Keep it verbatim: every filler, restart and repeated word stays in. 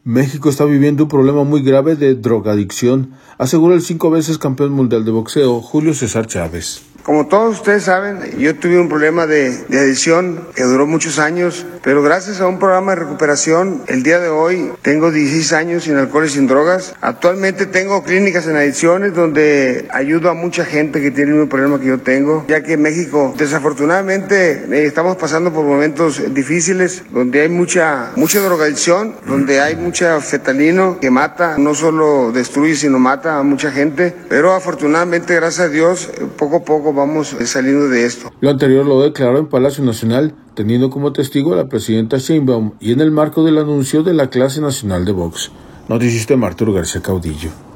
México está viviendo un problema muy grave de drogadicción, aseguró el cinco veces campeón mundial de boxeo, Julio César Chávez. Como todos ustedes saben, yo tuve un problema de, de adicción que duró muchos años, pero gracias a un programa de recuperación, el día de hoy tengo dieciséis años sin alcohol y sin drogas. Actualmente tengo clínicas en adicciones donde ayudo a mucha gente que tiene el mismo problema que yo tengo, ya que en México desafortunadamente eh, estamos pasando por momentos difíciles donde hay mucha, mucha drogadicción, donde hay mucha fentanilo que mata, no solo destruye sino mata a mucha gente, pero afortunadamente gracias a Dios poco a poco vamos saliendo de esto. Lo anterior lo declaró en Palacio Nacional, teniendo como testigo a la presidenta Sheinbaum y en el marco del anuncio de la clase nacional de box. Noticista Arturo García Caudillo.